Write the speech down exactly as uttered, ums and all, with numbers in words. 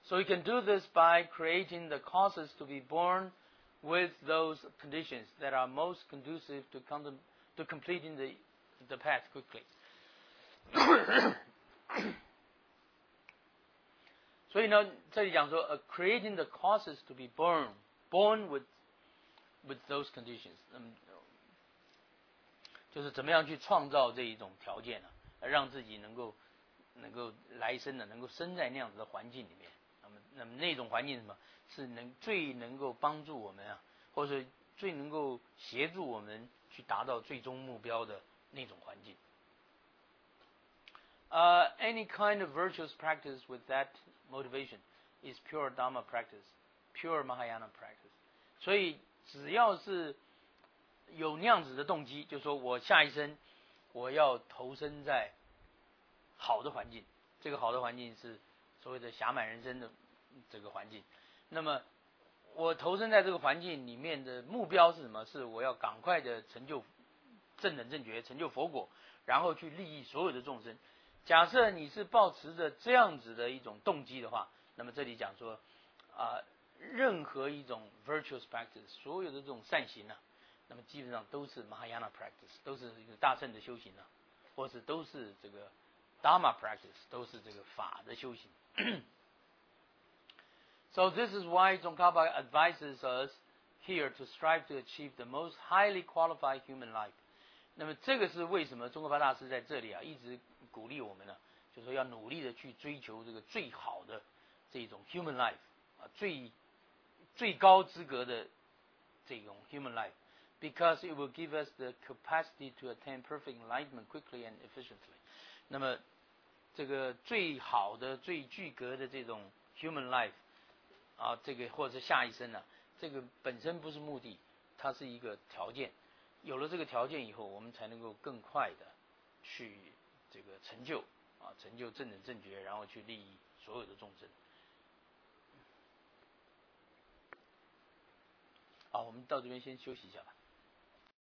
So you can do this by creating the causes to be born with those conditions that are most conducive to, to completing the, the path quickly. 所以呢，这里讲说、uh, creating the causes to be born, born with with those conditions， 嗯，就是怎么样去创造这一种条件呢、啊，让自己能够能够来生呢，能够生在那样子的环境里面。那么，那么那种环境是什么？是能最能够帮助我们啊，或者最能够协助我们去达到最终目标的那种环境。Uh, any kind of virtuous practice with that motivation is pure Dharma practice, pure Mahayana practice. 所以只要是有那样子的动机，就是说我下一生我要投身在好的环境，这个好的环境是所谓的暇满人生的这个环境。那么我投身在这个环境里面的目标是什么？是我要赶快的成就正等正觉，成就佛果，然后去利益所有的众生。假设你是抱持着这样子的一种动机的话，那么这里讲说啊、呃，任何一种 virtuous practice， 所有的这种善行啊，那么基本上都是 Mahayana practice， 都是一个大乘的修行啊，或是都是这个 Dharma practice， 都是这个法的修行。So this is why Tsongkhapa advises us here to strive to achieve the most highly qualified human life. 那么这个是为什么宗喀巴大师在这里啊一直鼓励我们呢？就是说要努力的去追求这个最好的这种 human life 啊，最最高资格的这种 human life, because it will give us the capacity to attain perfect enlightenment quickly and efficiently. 那么这个最好的、最具格的这种 human life 啊，这个或者是下一生呢、啊，这个本身不是目的，它是一个条件。有了这个条件以后，我们才能够更快的去这个成就啊，成就正等正觉，然后去利益所有的众生。好，我们到这边先休息一下吧。